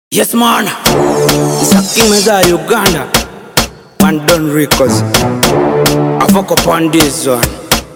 Yes man, it's a king meza Uganda. Man done records. I fuck up on this one.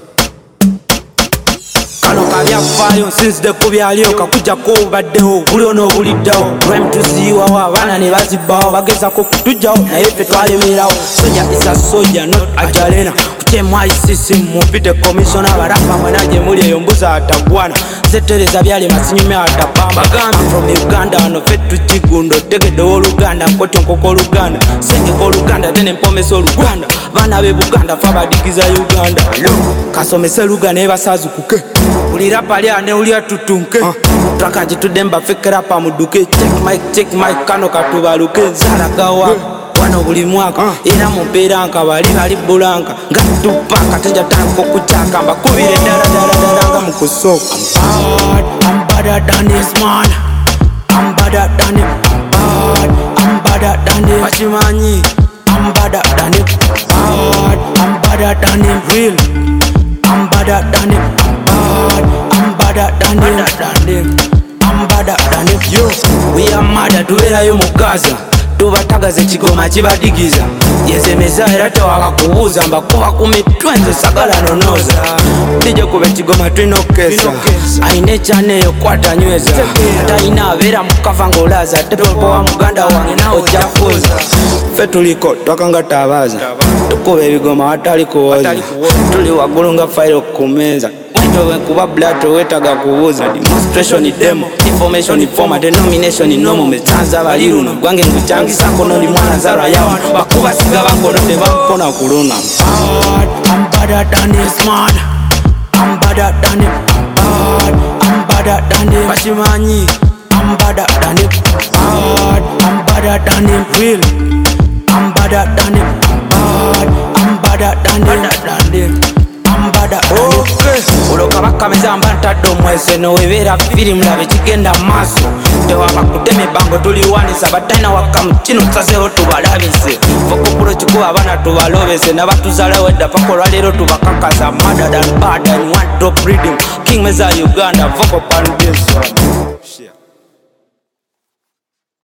Kano kabya fayo since the kubyaliyo kakuja ko baddeho buli no buliddawo rhyme tuziwa abana ne bazibawo bageza ko kutujjawo naye ffe twalemerawo soja is a soldier not a jalena kutemwa isisi mupite commissioner barapa mwanaje muli eyo mbuza atagwana setereza byali masinyume atapamba gambi from Uganda no fetu chigundo tegede oluganda kote nkoko oluganda senge ko oluganda tene mpomesa oluganda bana be Buganda fabadikiza Uganda kasomese luganda ebasazukuke uli rapa lya ne uli atutunke twakaji tudemba fikira pa muduke check mic kano katubaluke zalagawa wano buli mwaka era mupera nka bali bulanka ngatupaka tenja tanko kuchaka mbakubire dala mukusoka I'm better than this man. I'm better than him. I'm better than him. Bachimanyi I'm better than him. I'm better than him. Real I'm better than him. I'm better than him. I'm better than him. Yo, we are mad tuwerayo mu Gaza tubatagaze kigoma kibadigiza yezemeza era tewakakubuuza mbakuba ku mitwenze sagala nonoza tije kuba kigoma twinokesa aine cyane yo kwata nyweza ataina abera mukava ngolaza tepopo wa muganda wange nawe jafuza fe tuliko twakanga tabaza tukuba ebigoma watali kuwoza tuli wagulunga file kumeza Towe kuba blood wetaga kubuza demonstration demo information forma denomination nomo metanza baliruno gwange nguchangi sako noli mwana zara yawa bakuba siga bango nde bampona kuluna I'm better than this man. I'm better than him. I'm better than him. Bachimanyi I'm better than him. I'm better than him. Real I'm better than him. I'm better than him. Okay. Uloka bakameza mbantaddo mwese nowebera film labe kigenda maso tewaba kuteme bango tuliwanisa bataina wakamu kino tsazeho tubalabise fokopulo kikuba abana tubalobese nabatuzala wedda pako lwalero tubakakaza mother than bad and one top reading king meza Uganda vocal pan this one.